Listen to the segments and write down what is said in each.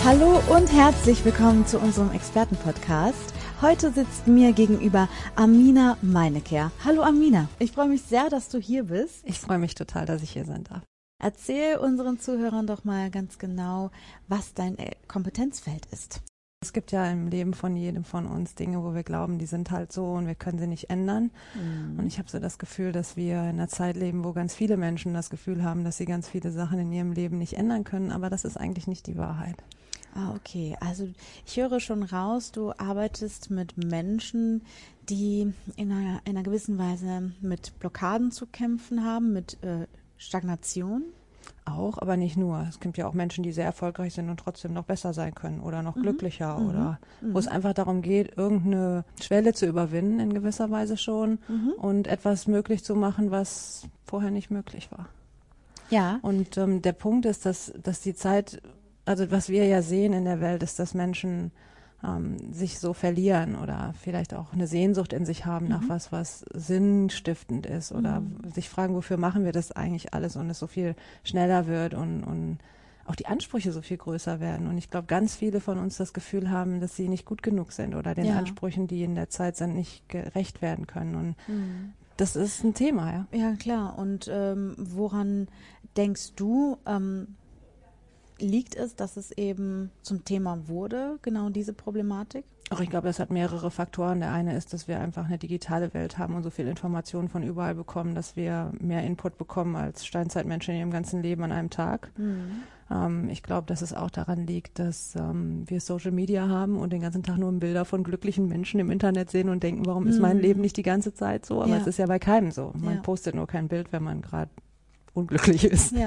Hallo und herzlich willkommen zu unserem Expertenpodcast. Heute sitzt mir gegenüber Amina Meinecker. Hallo Amina, ich freue mich sehr, dass du hier bist. Ich freue mich total, dass ich hier sein darf. Erzähl unseren Zuhörern doch mal ganz genau, was dein Kompetenzfeld ist. Es gibt ja im Leben von jedem von uns Dinge, wo wir glauben, die sind halt so und wir können sie nicht ändern. Und ich habe so das Gefühl, dass wir in einer Zeit leben, wo ganz viele Menschen das Gefühl haben, dass sie ganz viele Sachen in ihrem Leben nicht ändern können, aber das ist eigentlich nicht die Wahrheit. Ah, okay. Also ich höre schon raus, du arbeitest mit Menschen, die in einer gewissen Weise mit Blockaden zu kämpfen haben, mit Stagnation. Auch, aber nicht nur. Es gibt ja auch Menschen, die sehr erfolgreich sind und trotzdem noch besser sein können oder noch glücklicher oder wo es einfach darum geht, irgendeine Schwelle zu überwinden in gewisser Weise schon und etwas möglich zu machen, was vorher nicht möglich war. Ja. Und der Punkt ist, dass die Zeit, also was wir ja sehen in der Welt, ist, dass Menschen sich so verlieren oder vielleicht auch eine Sehnsucht in sich haben nach was sinnstiftend ist oder sich fragen, wofür machen wir das eigentlich alles und es so viel schneller wird und auch die Ansprüche so viel größer werden. Und ich glaube, ganz viele von uns das Gefühl haben, dass sie nicht gut genug sind oder den Ansprüchen, die in der Zeit sind, nicht gerecht werden können. Und das ist ein Thema, ja. Ja, klar. Und woran denkst du, liegt es, dass es eben zum Thema wurde, genau diese Problematik? Auch ich glaube, das hat mehrere Faktoren. Der eine ist, dass wir einfach eine digitale Welt haben und so viel Informationen von überall bekommen, dass wir mehr Input bekommen als Steinzeitmenschen in ihrem ganzen Leben an einem Tag. Ich glaube, dass es auch daran liegt, dass wir Social Media haben und den ganzen Tag nur Bilder von glücklichen Menschen im Internet sehen und denken, warum ist mein Leben nicht die ganze Zeit so? Aber es ist ja bei keinem so. Man postet nur kein Bild, wenn man gerade unglücklich ist. Ja.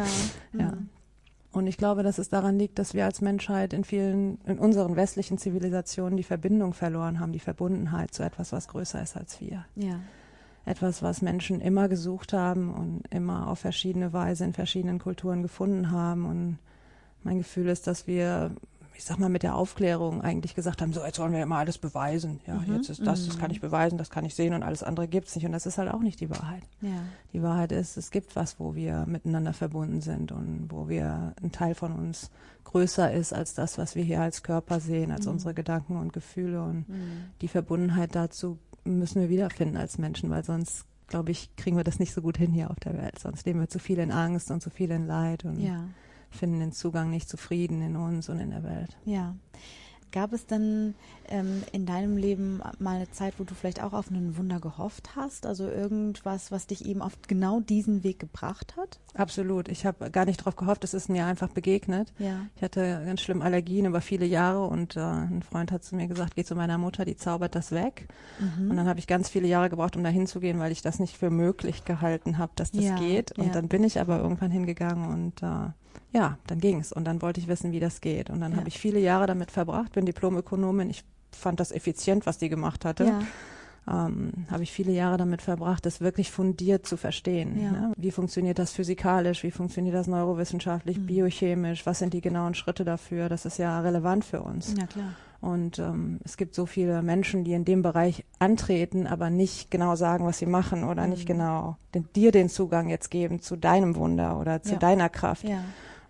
Und ich glaube, dass es daran liegt, dass wir als Menschheit in unseren westlichen Zivilisationen die Verbindung verloren haben, die Verbundenheit zu etwas, was größer ist als wir. Ja. Etwas, was Menschen immer gesucht haben und immer auf verschiedene Weise in verschiedenen Kulturen gefunden haben. Und mein Gefühl ist, dass wir, ich sag mal, mit der Aufklärung eigentlich gesagt haben, so jetzt wollen wir immer alles beweisen. Ja, jetzt ist das kann ich beweisen, das kann ich sehen und alles andere gibt's nicht. Und das ist halt auch nicht die Wahrheit. Ja. Die Wahrheit ist, es gibt was, wo wir miteinander verbunden sind und wo wir ein Teil von uns größer ist als das, was wir hier als Körper sehen, als unsere Gedanken und Gefühle. Und die Verbundenheit dazu müssen wir wiederfinden als Menschen, weil sonst, glaube ich, kriegen wir das nicht so gut hin hier auf der Welt. Sonst leben wir zu viel in Angst und zu viel in Leid und finden den Zugang nicht zu Frieden in uns und in der Welt. Ja. Gab es denn in deinem Leben mal eine Zeit, wo du vielleicht auch auf ein Wunder gehofft hast? Also irgendwas, was dich eben auf genau diesen Weg gebracht hat? Absolut. Ich habe gar nicht darauf gehofft, es ist mir einfach begegnet. Ja. Ich hatte ganz schlimm Allergien über viele Jahre und ein Freund hat zu mir gesagt, geh zu meiner Mutter, die zaubert das weg. Und dann habe ich ganz viele Jahre gebraucht, um da hinzugehen, weil ich das nicht für möglich gehalten habe, dass das geht. Und dann bin ich aber irgendwann hingegangen und dann ging's. Und dann wollte ich wissen, wie das geht. Und dann habe ich viele Jahre damit verbracht, bin Diplomökonomin. Ich fand das effizient, was die gemacht hatte. Ja. Habe ich viele Jahre damit verbracht, das wirklich fundiert zu verstehen. Ja. Ne? Wie funktioniert das physikalisch? Wie funktioniert das neurowissenschaftlich, biochemisch? Was sind die genauen Schritte dafür? Das ist ja relevant für uns. Ja, klar. Und es gibt so viele Menschen, die in dem Bereich antreten, aber nicht genau sagen, was sie machen oder nicht genau dir den Zugang jetzt geben zu deinem Wunder oder zu deiner Kraft. Ja.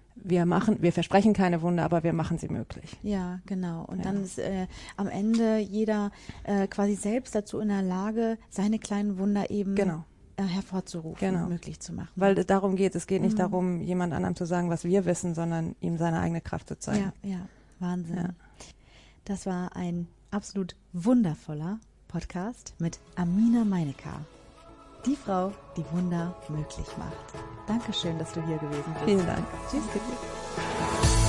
Wir versprechen keine Wunder, aber wir machen sie möglich. Ja, genau. Und dann ist am Ende jeder quasi selbst dazu in der Lage, seine kleinen Wunder eben hervorzurufen und möglich zu machen. Weil darum geht es. Es geht nicht darum, jemand anderem zu sagen, was wir wissen, sondern ihm seine eigene Kraft zu zeigen. Ja, Wahnsinn. Ja. Das war ein absolut wundervoller Podcast mit Amina Meinecker. Die Frau, die Wunder möglich macht. Dankeschön, dass du hier gewesen bist. Vielen Dank. Tschüss.